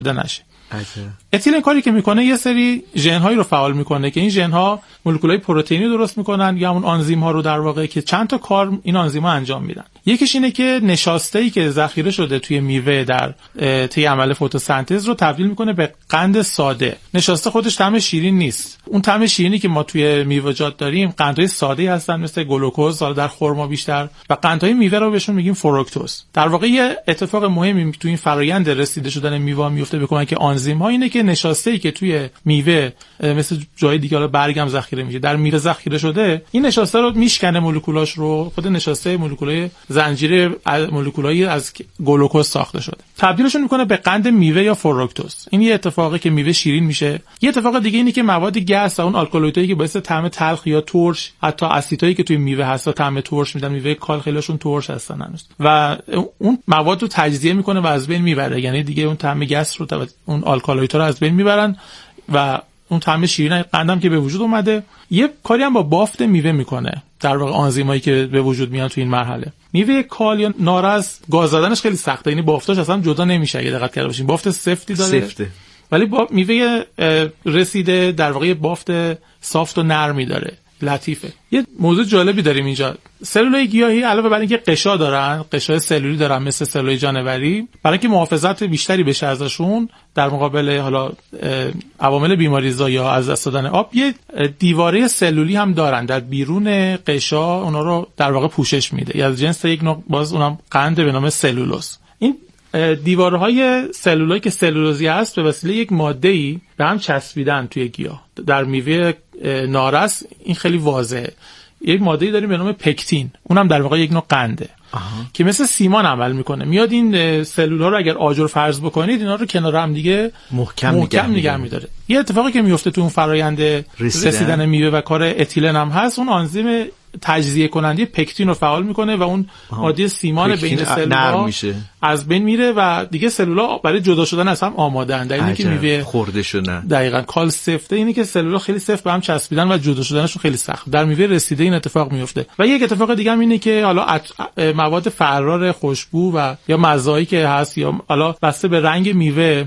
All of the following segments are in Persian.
نشه. اتیلن کاری که میکنه یه سری ژن‌هایی رو فعال میکنه که این ژن‌ها مولکولای پروتئینی درست میکنن یا همون آنزیم‌ها رو در واقع که چند تا کار این آنزیم‌ها انجام میدن. یکیش اینه که نشاسته‌ای که ذخیره شده توی میوه در طی عمل فتوسنتز رو تبدیل میکنه به قند ساده. نشاسته خودش طعم شیرین نیست. اون طعم شیرینی که ما توی میوه‌جات داریم قندهای ساده‌ای هستن مثل گلوکوز، حالا در خرما بیشتر، و قندهای میوه رو بهشون میگیم فروکتوز. در واقع یه اتفاق مهمی توی این فرآیند رسیده شدن میوه میفته به کمک آنزیم‌ها اینه که نشاسته‌ای که توی میوه مثل جای دیگه حالا برگم ذخیره میشه در میوه ذخیره شده، این نشاسته رو میشکنه مولکولاش رو، خود نشاسته مولکولای زنجیره مولکولایی از گلوکوز ساخته شده، تبدیلشون میکنه به قند میوه یا فروکتوز. این یه اتفاقی که میوه شیرین میشه. یه اتفاق دیگه اینه که مواد گس و اون آلکالویدایی که باعث طعم تلخ یا ترش، حتی اسیدایی که توی میوه هست طعم ترش میدن، میوه کال خیلیشون ترش هستن هنوز، و اون مواد رو تجزیه میکنه و از بین میبره. یعنی دیگه اون طعم گس رو اون آلکالویدها رو از بین میبرن و اون طعم شیرین قندم که به وجود اومده. یه کاری هم با بافت میوه میکنه، در واقع آنزیمایی که به وجود میان تو این مرحله. میوه کال یا نارس گاز دادنش خیلی سخته، یعنی بافتاش اصلا جدا نمیشه. اگه دقت کرده باشین بافت سفتی داره، سفته. ولی با میوه رسیده در واقع بافت سافت و نرمی داره، لطیفه. یه موضوع جالبی داریم اینجا. سلولای گیاهی علاوه بر اینکه قشا دارن، قشای سلولی دارن مثل سلولای جانوری، برای اینکه محافظت بیشتری بشه ازشون در مقابل حالا عوامل بیماریزا یا از دست دادن آب، یه دیواره سلولی هم دارن در بیرون قشا، اونا رو در واقع پوشش میده. یا از جنس یک نوع باز اونم قند به نام سلولوز. این دیوارهای سلولایی که سلولوزی هست به وسیله یک ماده‌ای به هم چسبیدن توی گیاه. در میوه نارس این خیلی واضحه. یک ماده‌ای داریم به نام پکتین، اونم در واقع یک نوع قنده که مثل سیمان عمل میکنه. میاد این سلول‌ها رو اگر آجر فرض بکنید اینا رو کنار هم دیگه محکم نگه می‌داره. یه اتفاقی که میفته تو اون فرآیند رسیدن میوه و کار اتیلن هم هست، اون آنزیم تجزیه کننده پکتین رو فعال میکنه و اون ماده سیمان بین سلول‌ها از بین میره و دیگه سلول‌ها برای جدا شدن از هم آماده‌اند. در اینی که میوه خورده شدن دقیقاً کال سفته، اینی که سلول‌ها خیلی سفت به هم چسبیدن و جدا شدنشون خیلی سخت. در میوه رسیده این اتفاق میفته. و یک اتفاق دیگه هم اینه که حالا مواد فرار خوشبو و یا مزایی که هست یا حالا بسته به رنگ میوه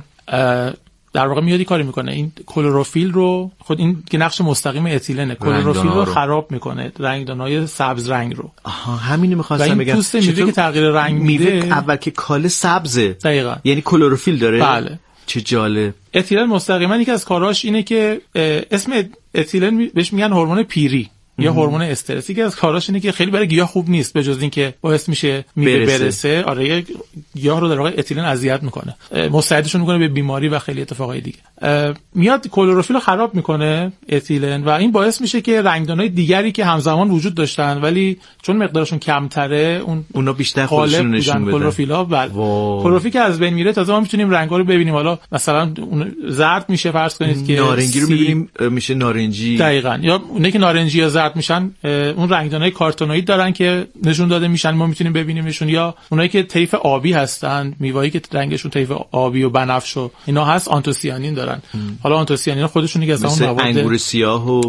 در واقع میادی کاری میکنه. این کلروفیل رو خود این که نقش مستقیم اتیلنه، کلروفیل رو خراب میکنه، رنگدانای سبز رنگ رو. همینو می‌خواستم بگم. پوست میوه که تغییر رنگ میوه اول که کال سبزه دقیقاً، یعنی کلروفیل داره. بله. چه جالب. اتیلن مستقیما یکی از کاراش اینه که اسم اتیلن بهش میگن هورمون پیری یا هورمون استرسی، که از کاراش اینه که خیلی برای گیاه خوب نیست، به جز اینکه باعث میشه میوه برسه. آره گیاه رو در واقع اتیلن اذیت میکنه، مستعدشون میکنه به بیماری و خیلی اتفاقای دیگه. میاد کلروفیل رو خراب میکنه اتیلن و این باعث میشه که رنگدانای دیگری که همزمان وجود داشتن ولی چون مقدارشون کمتره اونا بیشتر خودشون نشون بدن. کلروفیلا کلروفیل که از بین میره تازه ما میتونیم رنگا رو ببینیم. حالا مثلا زرد میشه، فرض کنید که نارنجی رو ببینیم میشه نارنجی دقیقاً، یا اونایی که نارنجی یا زرد میشن اون رنگدانای کارتونوئید دارن که نشون داده میشن، ما میتونیم ببینیمشون. یا اونایی که طیف آبی هستن، میوه‌ای که رنگشون طیف آبی و بنفش و اینا هست، آنتوسیانین دارن. حالا آنتوسیانین خودشون دیگه اصلا اون مواد انگور سیاه و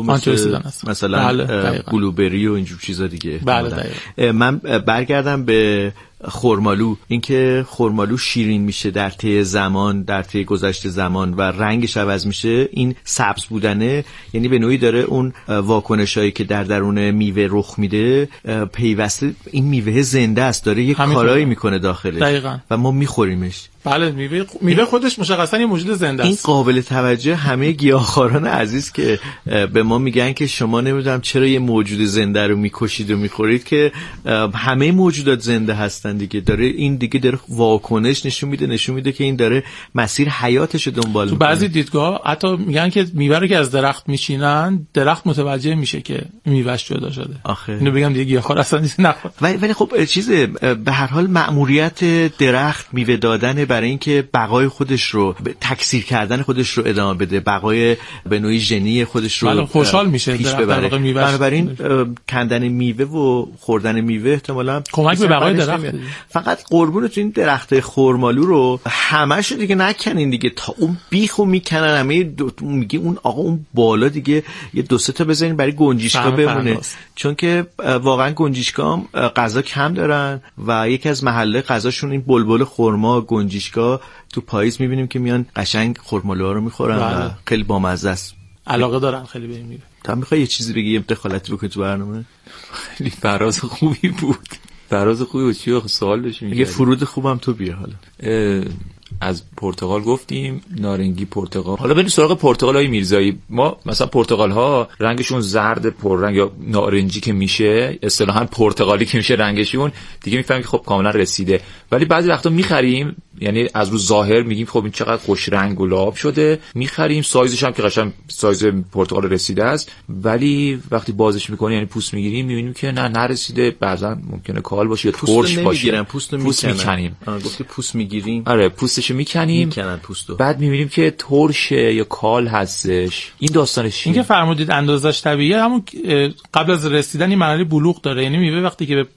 مثلا بلوبری و اینجور چیزا دیگه. بله من برگردم به خرمالو. اینکه خرمالو شیرین میشه در طی زمان، در طی گذشت زمان و رنگش عوض میشه، این سبز بودنه یعنی به نوعی داره اون واکنشایی که در درون میوه رخ میده پیوسته این میوه زنده است، داره یک کارایی میکنه داخلش دقیقاً و ما میخوریمش. بله میوه خودش مشخصا یه موجود زنده است. این قابل توجه همه گیاهخواران عزیز که به ما میگن که شما نمیدونم چرا یه موجود زنده رو میکشید و میخورید، که همه موجودات زنده هستن دیگه. داره این دیگه داره واکنش نشون میده که این داره مسیر حیاتش رو دنبال میکنه. تو بعضی دیدگاه حتی میگن که میوه رو که از درخت میچینن درخت متوجه میشه که میوهش جدا شده. اینو بگم دیگه گیاهخوار اصلا نخور. ولی خب چیز به هر حال مأموریت درخت میوه دادن برای اینکه بقای خودش رو تکثیر کردن خودش رو ادامه بده، بقای به نوعی ژنی خودش رو خوشحال میشه پیش ببره. بنابراین کندن میوه و خوردن میوه احتمالاً کمک به بقای درخت. فقط قربونتون این درخت خرمالو رو همش دیگه نکنین دیگه، تا اون بیخو میکنن همه میگه اون آقا اون بالا دیگه یه دو سه تا بزنین برای گنجشکا بمونه، چون که واقعا گنجشکا غذا کم دارن و یکی از محله غذاشون این بلبل خرما، گنجشک آزمایشگاه تو پاییز میبینیم که میان قشنگ خرمالوها رو میخورن و خیلی بامزه است. علاقه دارن خیلی به این میوه. تا میخوای یه چیزی بگی، دخالتی بکنی تو برنامه؟ خیلی فراز خوبی بود. چی سوال داشتیم؟ یه فرود خوبم تو بیا. حالا از پرتقال گفتیم، نارنگی، پرتقال. حالا بریم سراغ پرتقال‌های میرزایی. ما مثلا پرتقال‌ها رنگشون زرد پررنگ یا نارنجی که میشه، اصطلاحاً پرتقالی که میشه رنگشون، دیگه میفهمیم که خب کاملا رسیده. ولی بعضی وقتا میخریم، یعنی از رو ظاهر میگیم خب این چقدر خوش رنگ و لعاب شده، میخریم سایزش هم که قشنگ سایز پرتقال رسیده است، ولی وقتی بازش میکنیم یعنی پوست میگیریم میبینیم که نه نرسیده، بعضا ممکنه کال باشه یا ترش باشه. پوست میکنیم. گفتی پوست میگیریم؟ آره پوستشو میکنیم، بعد میبینیم که ترشه یا کال هستش. این داستانش چیه؟ این که فرمودید اندازش طبیعیه، همون قبل از رسیدن این مرحله بلوغ داره، یعنی میوه وقتی که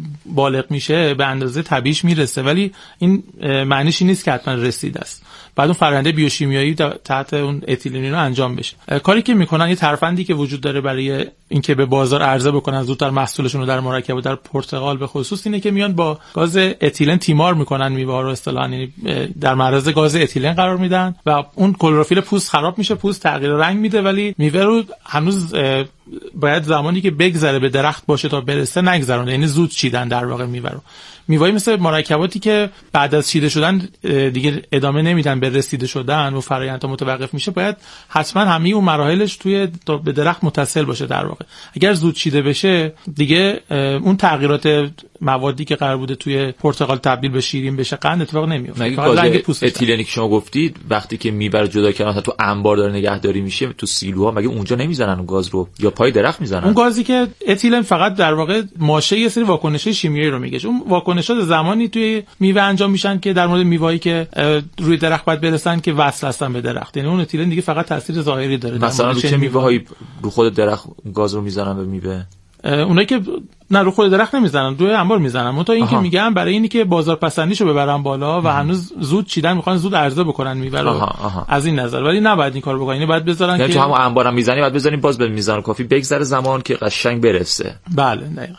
بالغ میشه به اندازه طبیعیش میرسه، ولی این معنیش نیست که حتما رسیده است. بعد اون فرآیند بیوشیمیایی تحت اون اتیلنی رو انجام بشه. کاری که میکنن، یه ترفندی که وجود داره برای اینکه به بازار عرضه بکنن زودتر محصولشون رو در مرکب و در پرتقال به خصوص، اینه که میان با گاز اتیلن تیمار میکنن میوه ها رو، اصطلاحاً یعنی در معرض گاز اتیلن قرار میدن و اون کلروفیل پوست خراب میشه، پوست تغییر رنگ میده، ولی میوه رو هنوز باید زمانی که بگذره به درخت باشه تا برسه نگذرونه، یعنی زود چیدن در واقع میوه رو. میوه‌ای مثل مرکباتی که بعد از چیده شدن دیگه ادامه نمیدن به رسیده شدن و فرآیند متوقف میشه، باید حتما همه اون مراحلش توی به درخت متصل باشه در واقع. اگر زود چیده بشه دیگه اون تغییرات موادی که قرار بوده توی پرتقال تبدیل به شیرین بشه قند اتفاق نمیفته. فقط رنگ پوست اتیلنی که شما گفتید وقتی که میوه رو جدا کردن تو انبار داره نگهداری میشه تو سیلوها، مگه اونجا نمیزنن اون گاز رو یا پای درخت میزنن؟ اون گازی که اتیلن فقط در واقع ماشه یه سری واکنش‌های شیمیایی رو میگه. اون واکنشات زمانی توی میوه انجام میشن که در مورد میوه‌ای که روی درخت باید برسن که وصل هستن به درخت، یعنی اون اتیلن دیگه فقط تاثیر ظاهری داره. مثلا رو چه میوه‌هایی رو خود درخت گاز رو میزنن به میوه؟ اونایی که نه رو خود درخت نمیزنن، روی انبار میزنن. منتها این که میگم برای اینی که بازار پسندیشو ببرن بالا و هنوز زود چیدن میخوان زود عرضه بکنن میوه رو، از این نظر. ولی نباید این کارو بکنن، یعنی باید بذارن یعنی که تو همون انبارم میزنی، باید بذاریم باز به میزان کافی بگذره زمان که قشنگ برسه. بله دقیقاً.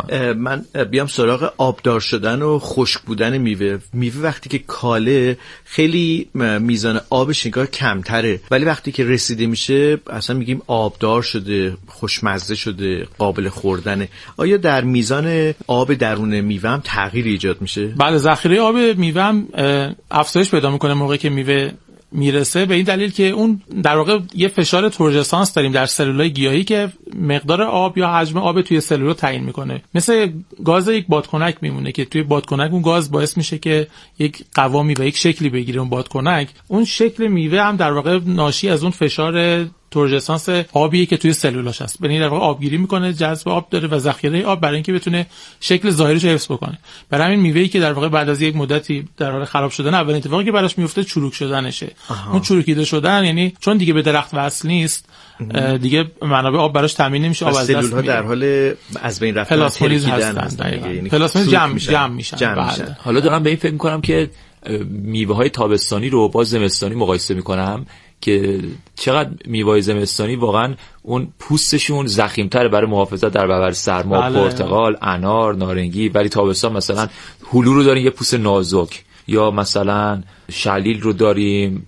من بیام سراغ آبدار شدن و خشک بودن میوه. میوه وقتی که کاله خیلی میزان آبش انگار کمتره، ولی وقتی که رسیده میشه اصلا میگیم آبدار شده، خوشمزه شده، قابل خوردنه. آیا در میزان آب درون میوه هم تغییر ایجاد میشه؟ بله، ذخیره آب میوه هم افزایش پیدا میکنه موقعی که میوه میرسه، به این دلیل که اون در واقع یه فشار تورژسانس داریم در سلولای گیاهی که مقدار آب یا حجم آب توی سلول رو تعیین میکنه. مثل گاز یک بادکنک میمونه که توی بادکنک اون گاز باعث میشه که یک قوامی و یک شکلی بگیره اون بادکنک. اون شکل میوه هم در واقع ناشی از اون فشار تورژسانس آبیه که توی سلولاش هست. یعنی در واقع آبگیری میکنه، جذب آب داره و ذخیره آب برای اینکه بتونه شکل ظاهریش رو حفظ بکنه. برای همین میوه‌ای که در واقع بعد از یک مدتی در حال خراب شدن، اولین اتفاقی که براش میفته چروک شدنشه. اون چروکیده شدن یعنی چون دیگه به درخت وصل نیست، دیگه منابع آب براش تامین نمیشه، آب از دست میره. در حال از بین رفتن، پلاسمولیز هستن، پلاسمولیز جمع میشن. حالا دارم به این فکر میکنم که میوه‌های تابستانی رو با زمستانی مقایسه میکنم که چقدر میوه‌های زمستانی واقعا اون پوستشون ضخیم‌تره برای محافظت در برابر سرما. بله. پرتقال، انار، نارنگی. ولی تابستان مثلا هلو رو داریم، یه پوست نازک، یا مثلا شلیل رو داریم،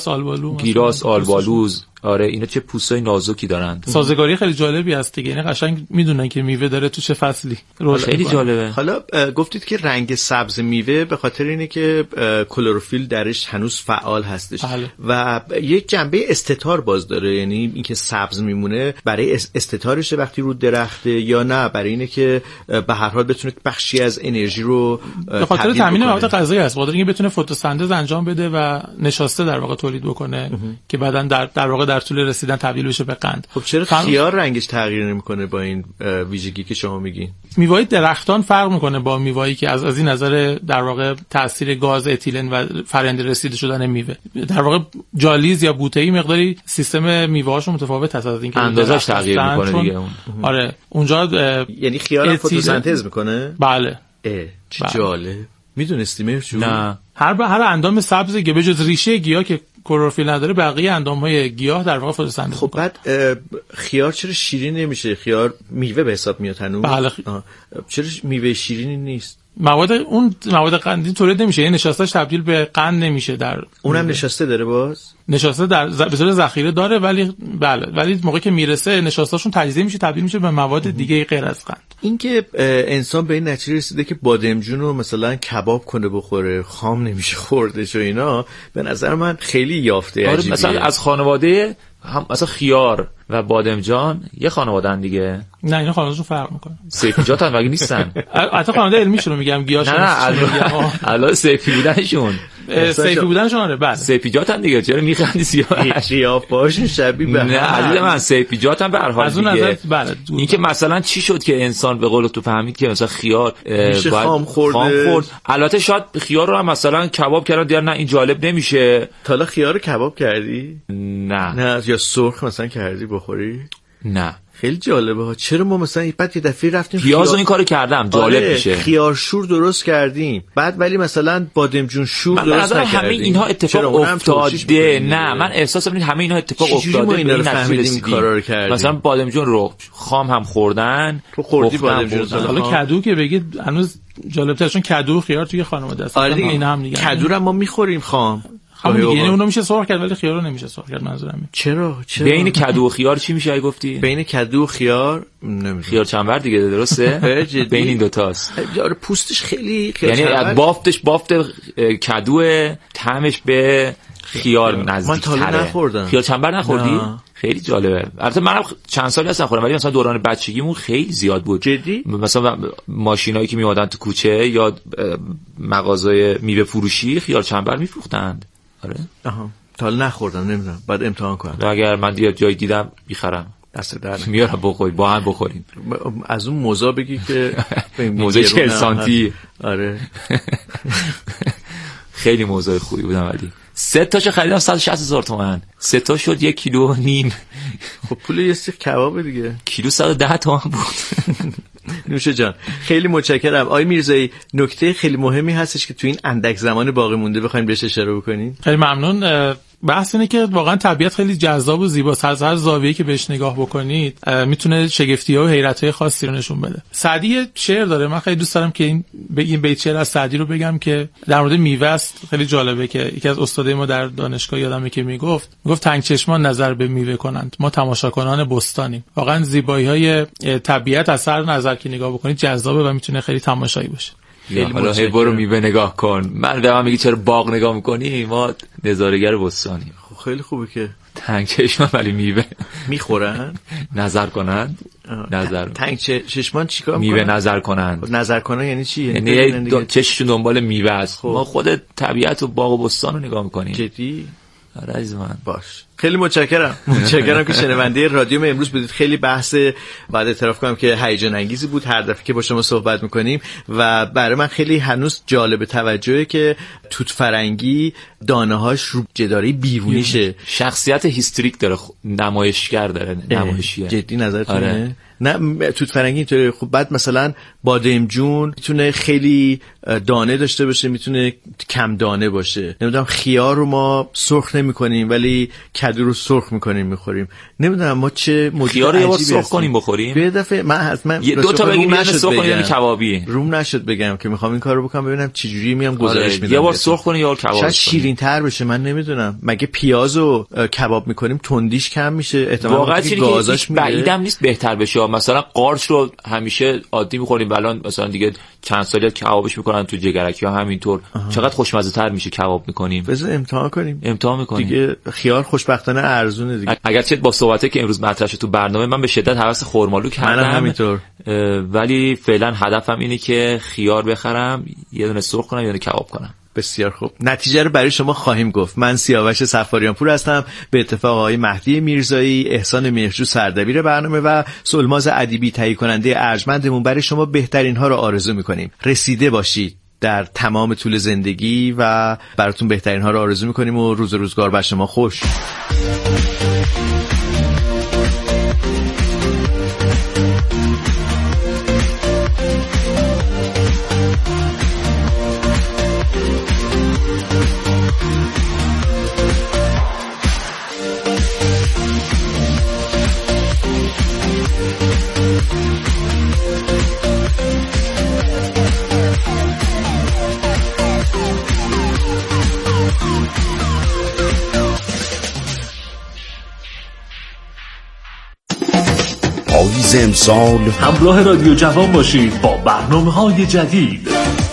گیلاس آلبالوز. آره اینا چه پوستای نازکی دارن. سازگاری خیلی جالبی هست دیگه، یعنی قشنگ میدونن که میوه داره تو چه فصلی. خیلی جالبه. حالا گفتید که رنگ سبز میوه به خاطر اینه که کلروفیل درش هنوز فعال هستش. بله. و یک جنبه استتار باز داره، یعنی اینکه سبز میمونه برای استتارشه وقتی رو درخته، یا نه برای اینه که به هر حال بتونه بخشی از انرژی رو به خاطر تامین مواد غذایی است، خاطر اینکه بتونه فتوسنتز انجام بده و نشاسته در واقع تولید بکنه که بعداً در واقع در طول رسیدن تبدیل بشه به قند. خب چرا خیار رنگش تغییر نمیکنه با این ویژگی که شما میگین؟ میوه‌های درختان فرق میکنه با میوه‌ای که از این نظر در واقع تاثیر گاز اتیلن و فرآیند رسیده شدن میوه، در واقع جالیز یا بوته‌ای مقداری سیستم میوه‌هاشون متفاوت است از اینکه اندازش تغییر میکنه دیگه اون. آره اونجا یعنی خیار فتوسنتز میکنه؟ بله. چه جالب. میدونستی مرشو؟ نه. هر اندام سبزی که به جز ریشه گیاه که کلروفیل نداره، بقیه اندام‌های گیاه در واقع فتوسنتز. خب بعد خیار چرا شیرین نمیشه؟ خیار میوه به حساب میاد هنوز. بله. چرا میوه شیرینی نیست؟ مواد قندی تولید نمیشه، یعنی نشاستش تبدیل به قند نمیشه. در اونم نشاسته داره، باز نشاسته در به صورت ذخیره داره، ولی ولی موقعی که میرسه نشاستاشون تجزیه میشه، تبدیل میشه به مواد دیگه غیر از قند. اینکه انسان به این نتیجه رسیده که بادمجون رو مثلا کباب کنه بخوره، خام نمیشه خوردش و اینا، به نظر من خیلی یافته عجیبیه. مثلا از خانواده هم مثلا خیار و بادمجان یه خانواده‌ان دیگه. نه اینا خانواده‌شون فرق میکنه. سیفیجات هم مگه نیستن؟ حتی خانواده علمیشون رو میگم، گیاهشون. نه الان سیفی بودنشون. سیفی بودنشون آره بله. سیفیجات هم دیگه، چرا میخندی سیاه؟ قیافه‌هاشون شبیه به نه عزیز من، سیفیجات هم به هر حال دیگه. بله. این که مثلا چی شد که انسان به قول تو فهمید که مثلا خیار باید خام خورد. البته شاید خیار رو هم مثلا کباب کردن، دیگه نه این جالب نمیشه. تا حالا خیار رو کباب کردی؟ نه یا سرخ مثلا کردی بخوری؟ نه. خیلی جالبه ها. چرا ما مثلا بعد یه دفعه رفتیم پیازو این کارو کردم، جالب میشه. خیار شور درست کردیم، بعد ولی مثلا بادمجون شور درست نکردیم. همه اینها اتفاق افتاده. نه من احساس می‌کنم همه اینها اتفاق افتاده. اینا رو فهمیدیم کارا رو کردیم. مثلا بادمجون رو خام هم خوردن. تو خوردی بادمجون؟ حالا کدو که بگید هنوز جالب‌تره، چون کدو و خیار توی خانواده است. اینا هم دیگه کدو رو ما می‌خوریم خام. یعنی اونو میشه سرخ کرد ولی خیار رو نمیشه سرخ کرد. منظورم چرا بین کدو و خیار چی میشه گفتی؟ بین کدو و خیار نمیدونم. خیار چنبر دیگه، درسته؟ بین این دو تاست. آره پوستش خیلی یعنی بافتش بافت کدو، طعمش به خیار نزدیک تره. من تا نخوردم. خیار چنبر نخوردی؟ خیلی جالبه. البته منم چند سالی هستم خوردم، ولی مثلا دوران بچگیمون خیلی زیاد بود. جدی؟ مثلا ماشینایی که میومدن تو کوچه یا مغازه میوه فروشی خیار چنبر میفروختند. آره. تا حالا نخوردم، نمیدونم، بعد امتحان کنم. اگر من جایی دیدم میخرم، دست در میارم بخورید، با هم بخوریم. از اون موزا بگی که موزه 40 سانتی. آره. خیلی موزه خوبی بودم، ولی 3 تاشو خریدم 160,000 تومان. 3 تا شد 1.5 کیلو. خب پول یه سیخ کباب دیگه. کیلو 110 تومان بود. نوشه جان خیلی متشکرم. آقای میرزایی نکته خیلی مهمی هستش که تو این اندک زمان باقی مونده بخواید بهش اشاره بکنین. خیلی ممنون. بحث اینه که واقعا طبیعت خیلی جذاب و زیباست. از هر زاویه‌ای که بهش نگاه بکنید میتونه شگفتی‌ها و حیرت‌های خاصی رو نشون بده. سعدی شعر داره، من خیلی دوست دارم که این بیت شعر از سعدی رو بگم که در مورد میوه است. خیلی جالبه که یکی از استادای ما در دانشگاه یادمه که میگفت تنگ چشمان نظر به میوه کنند، ما تماشاکنان بستانیم. واقعا زیبایی‌های طبیعت از هر نظر که نگاه بکنید جذابه و میتونه خیلی تماشایی باشه. حالا هی برو میوه نگاه کن. من به من میگی چرا باغ نگاه میکنی؟ ما نظاره‌گر بستانیم. خب خیلی خوبه که تنگ چشمان ولی میوه میخورن، نظر کنند. نظر تنگ چشمان چیکار میوه نظر کنند. نظر کنن یعنی چی؟ یعنی چششون دنبال میوه است. ما خود طبیعت و باغ و بستان رو نگاه میکنیم. جدی؟ آره عزیز من. باش. خیلی متشکرم که شنونده رادیو ما امروز بودید. خیلی بحث بعد اعتراف کنم که هیجان انگیزی بود هر دفعه که با شما صحبت میکنیم و برای من خیلی هنوز جالب توجهه که توت فرنگی دانه‌هاش رو جداری بیرونیشه. شخصیت هیستریک داره، نمایشگر داره، نمایشیه. جدی نظرتونه؟ نه توت فرنگی اینطوری. خب بعد مثلا بادمجون میتونه خیلی دانه داشته باشه، میتونه کم دانه باشه. نمیدونم خیار رو ما سرخ نمی‌کنیم ولی کدو رو سرخ می‌کنیم می‌خوریم. نمیدونم ما چه خیار رو یه بار سرخ کنیم بخوریم. یه دفعه من دو تا بگیم یه سرخ کنیم کبابی. روم نشد بگم که می‌خوام این کارو بکنم ببینم چه جوری میام گزارش میدم. یه بار سرخ کنیم یا کباب. شاید شیرین‌تر بشه، من نمیدونم. مگه پیازو کباب می‌کنیم تندیش کم میشه، احتمالاً گازاش میره. بعیدم نیست بهتر بشه. مثلا قارچ رو همیشه عادی می‌خوریم، الان مثلا دیگه چند سالی کبابش می‌کنن تو جگرکی ها همینطور. چقدر خوشمزه‌تر میشه کباب می‌کنیم. بذار امتحان می‌کنیم دیگه. خیار خوشبختانه ارزونه دیگه. اگرچه با صحبتی که امروز مطرح شد تو برنامه من به شدت حواس خرمالو کردم. منم همینطور. ولی فعلا هدفم اینه که خیار بخرم، یه دونه سرخ کنم، یه دونه کباب کنم. بسیار خوب. نتیجه رو برای شما خواهیم گفت. من سیاوش صفاریان پور هستم، به اتفاق آقای مهدی میرزایی، احسان مهرجو سردبیر برنامه و سلماز ادیبی تهیه کننده ارجمندمون برای شما بهترین ها رو آرزو می‌کنیم. رسیده باشید در تمام طول زندگی و براتون بهترین ها رو آرزو می‌کنیم و روز و روزگار بر شما خوش. امسال همراه رادیو جوان باشید با برنامه‌های جدید.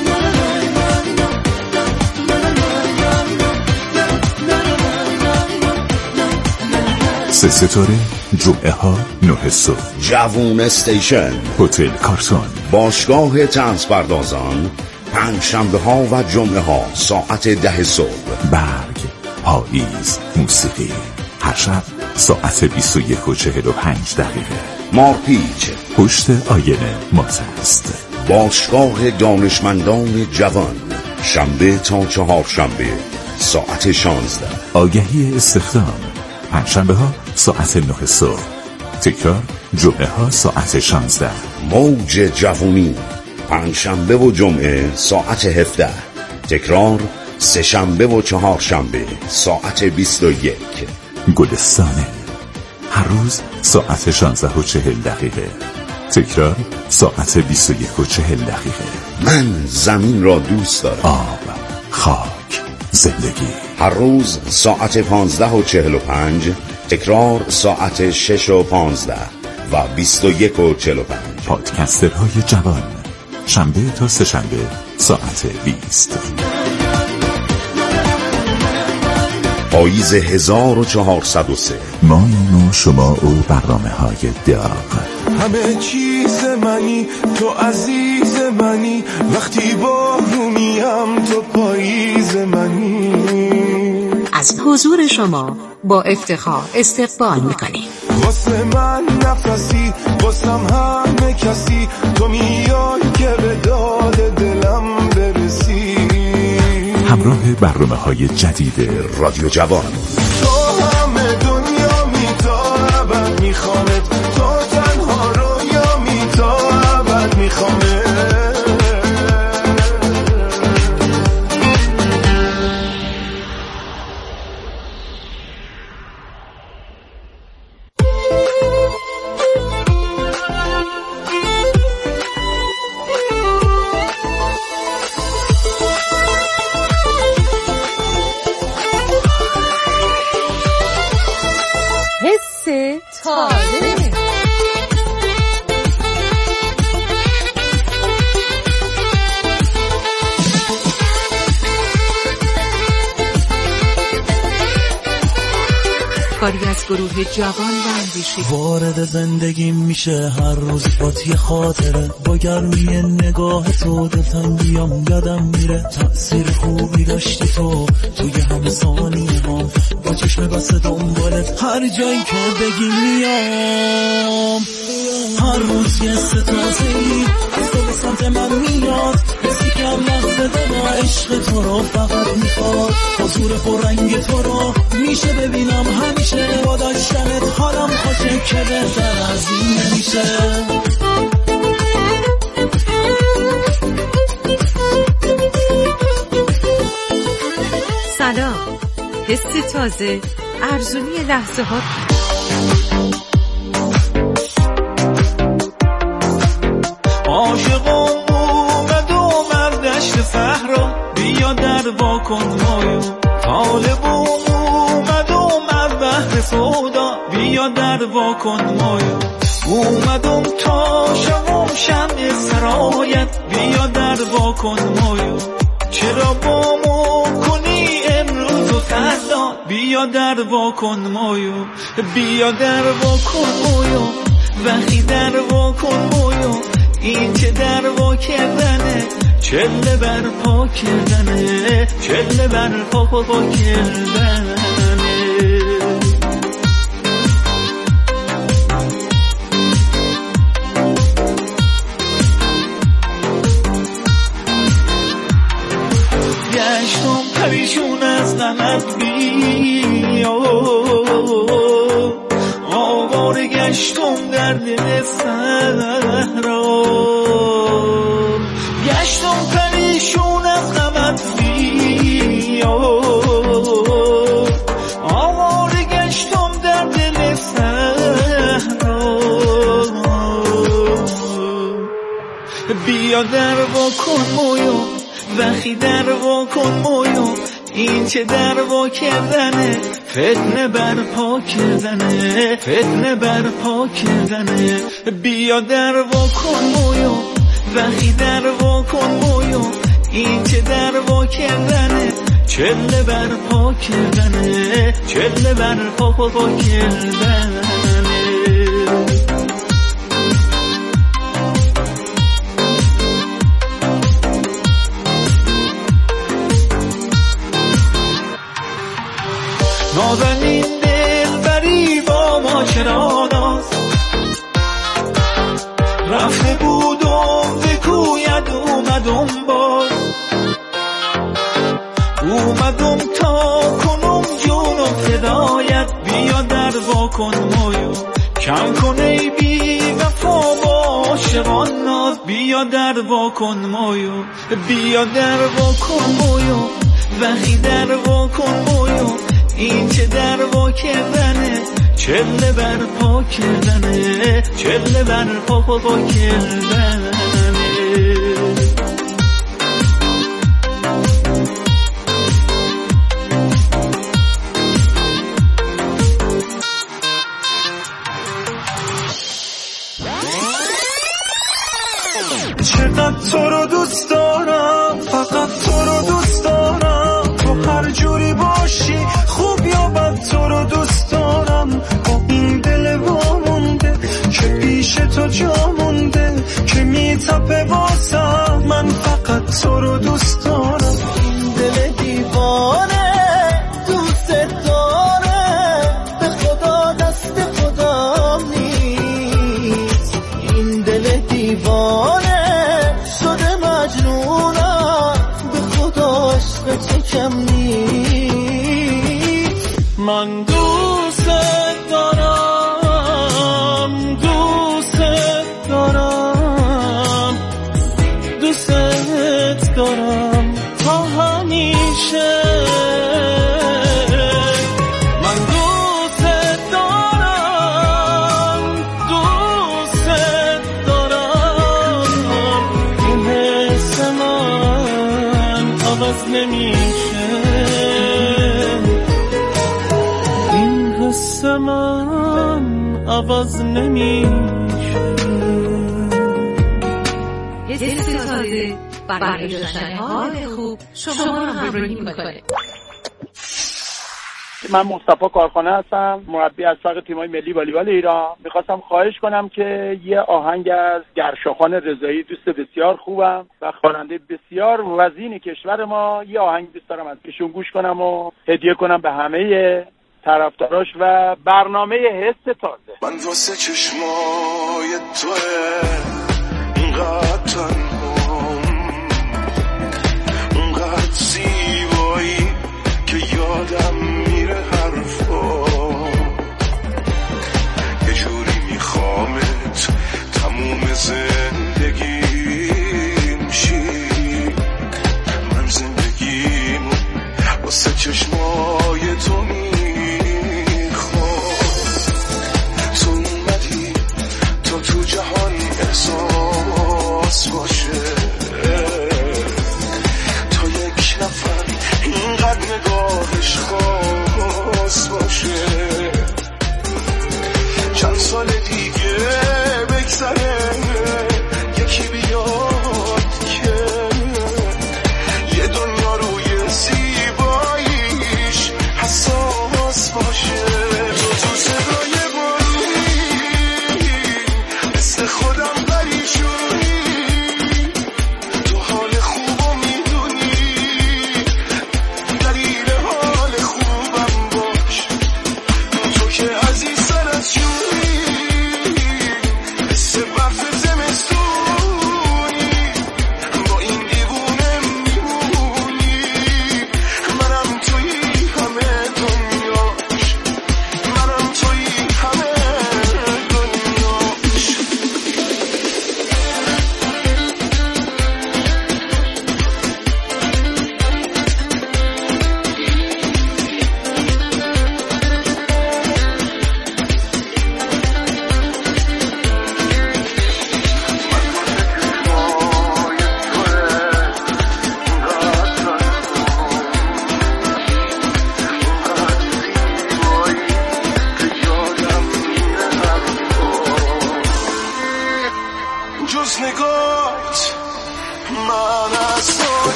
سه ستاره، جمعه ها 9 صبح. جوون استیشن، هتل کارتون، باشگاه طنز پردازان، پنج شنبه ها و جمعه ها ساعت 10 صبح. برگ، پاییز، موسیقی، هر شب ساعت 21:45. مارپیچ، پشت آینه ماز است. باشگاه دانشمندان جوان، شنبه تا چهارشنبه ساعت 16. آگهی استخدام، پنجشنبه ها ساعت 9 صبح. تکرار جمعه ها ساعت 16. موج جوونی، پنجشنبه و جمعه ساعت 17. تکرار سه شنبه و چهارشنبه ساعت 21. گلستانه، هر روز ساعت 16:40. تکرار ساعت 21:40. من زمین را دوست دارم. آب، خاک، زندگی. هر روز ساعت 15:45. تکرار ساعت 6:15 و 21:45. پادکسترهای جوان، شنبه تا سه شنبه ساعت 20. پاییز 1403. ما و شما و برنامه‌های داغ. همه چیز منی، تو عزیز منی، وقتی بارونیم تو پاییز منی. از حضور شما با افتخار استقبال میکنیم. واسه من نفسی، واسم همه کسی، تو میای که به داد دلم برسی. همراه برنامه‌های جدید رادیو جوان. تو همه دنیا میتابد میخوامت، تو تنها رویا میتابد میخوامت. کاری از گروه جوان و اندیشه. وارد زندگی میشه هر روز با یه خاطره، با گرمی نگاه تو دلتنگیام یادم میره. تأثیر خوبی داشتی تو توی همه ثانیه ها، با چشم بسته دنبالت هر جایی که بگی میام. هر روز یه ستازه‌ای از تو به سمت من میاد، حسی که هم لحظه دما عشق تو رو فقط میخواد. حضور پررنگ تو رو میشه ببینم همیشه، با داشتنت حالم خوشه که بهتر از این نمیشه. سلام، حس تازه، ارزونی لحظه ها. عاشقم اومد دشت صحرا، بیا در وا کن مایو. طالبم اومد بحر سودا، بیا در وا کن مایو. اومدم تا شمم شمع سرایت، بیا در وا کن مایو. چرا بامو کنی امروز و فردا، بیا در وا کن مایو. بیا در وا کن مایو، وقتی در وا کن مایو. این چه در وا کردنه، چله بر پا کردنه، چله بر پا کردنه. گشتم پریشون از غمت بیا، آواره گشتم در دل صحرا. گشتم پریشون از غمت بیا، آواره گشتم در دل صحرا. بیا در وا کن مایو، وقتی در وا کن مایو. این چه در وا کردنه، فتنه برپا کردنه، فتنه برپا کردنه. بیا در واکن مویو وقی در واکن مویو، این که در واکردنه چله برپا کردنه، چله برپا کردنه. نازنین دلبری با ما چرا ناز رفته بودم به کویت اومدم باز، اومدم تا کنم جونم فدایت. بیا در واکن مویو کم کن ای بی وفا با عاشقان ناز. بیا در واکن مویو، بیا در واکن مویو وقی در واکن مویو، این چه در وا کردنه چله برپا کردنه، چله برپا کردنه. چقدر تو رو دوست دارم، فقط تو رو دوست دارم، تو هر جوری باشی خوب یا بد تو رو دوست دارم. با این دل وامونده که پیش تو جا مونده که میتپه واسم، من فقط تو رو دوست دارم. این دل دیوانه دوست داره، به خدا دست خدا نیست. این دل دیوانه شده مجنونم، به خدا عشق تو کم نیست. من دوست دارم، دوست دارم، دوست دارم تا همیشه. من دوست دارم، دوست دارم، این حس من عوض نمیشه، این حس من عوض نمیشه. حس تازه برای داشتن حال خوب شما رو همراهی میکنه. من مصطفی کارخانه هستم، مربی از فرق تیم‌های ملی والیبال ایران. می‌خواستم خواهش کنم که یه آهنگ از گرشاخان رضایی، دوست بسیار خوبم و خواننده بسیار وزین کشور ما، یه آهنگ دوست دارم از ایشون گوش کنم و هدیه کنم به همه طرفداراش و برنامه حس تازه. من واسه چشمای توه اینقدر تنهام، اونقدر زیبایی که یادم میره حرفا، یه جوری میخوامت تموم زندگیم شی. من زندگیمو واسه چشمای تو میخوام، تو اومدی تا تو جهان احساس باشه، تا یک نفر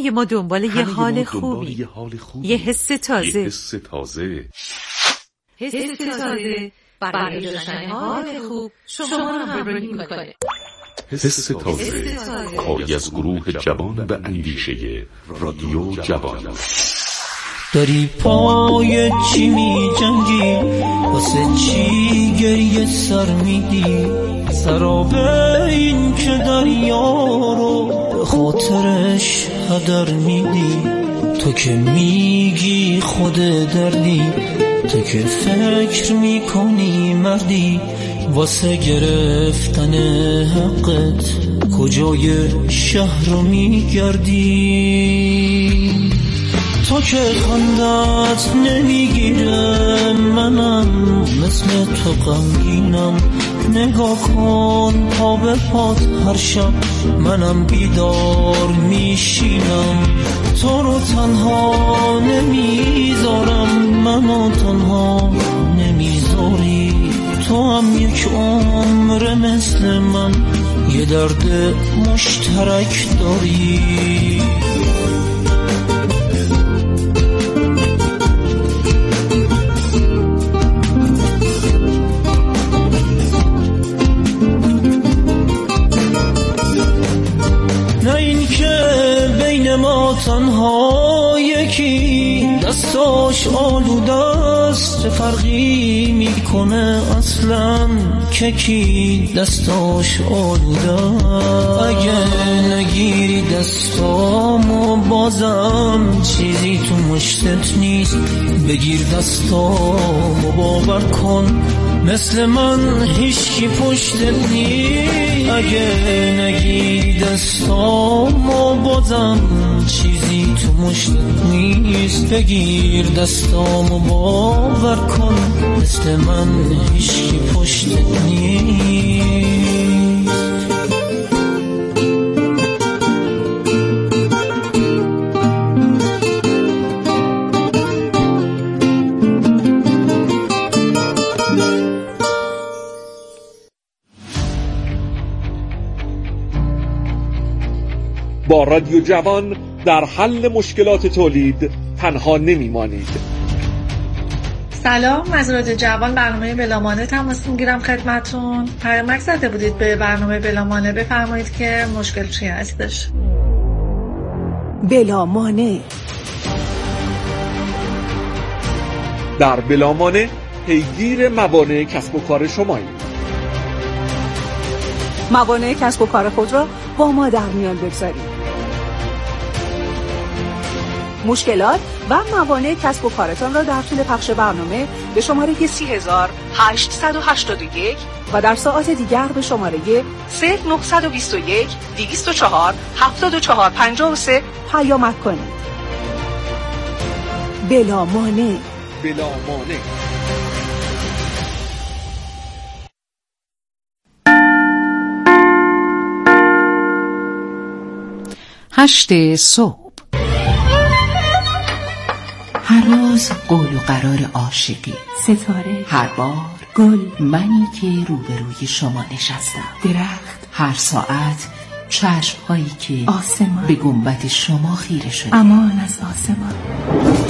همه ما دنبال یه حال خوبی، یه حس تازه، حس تازه برای پیدا داشتن حال خوب شما رو همراهی میکنه. حس تازه کاری از گروه جوان به اندیشه رادیو جوان. داری پای چی می جنگی، واسه چی گریه سر میدی، سراب این که دریا رو به خاطرش هدر میدی. تو که میگی خود دردی، تو که فکر میکنی مردی، واسه گرفتن حقت کجای شهر رو میگردی. تو که خندت نمیگیره، منم مثل تو غمگینم. نگاه کن پا به پات هر شب منم بیدار میشینم. تو رو تنها نمیذارم، منو تنها نمیذاری. تو هم یک عمر مثل من یه درد مشترک داری. نه این که بین ما تنها یکی دستاش آلوده است، چه فرقی میکنه اصلا که کی دستاش آلوده. اگه نگیری دستامو بازم چیزی تو مشتت نیست. بگیر دستامو باور کن مثل من هیچکی پشتت نیست. اگه نگیری دستامو بازم چیزی تو مشتت نیست. بگیر دستامو باور کن مثل من هیچکی پشتت نیست. با رادیو جوان در حل مشکلات تولید تنها نمیمانید. سلام، از رادیو جوان برنامه بلامانه تماس میگیرم خدمتون. پیامک زده بودید به برنامه بلامانه، بفرمایید که مشکل چی هستش. بلامانه. در بلامانه پیگیر موانع کسب و کار شماییم. موانع کسب و کار خود را با ما در میان بگذارید. مشکلات و موانع کسب و کارتان را در طول پخش برنامه به شماره 30881 و در ساعات دیگر به شماره 0921 204 7453 پیامک کنید. بلامانع. بلامانع. 8 صبح. هر روز قول و قرار عاشقی، ستاره، هر بار گل، منی که روبروی شما نشستم، درخت، هر ساعت چشم‌هایی که آسمان به گنبد شما خیره شده، امان از آسمان.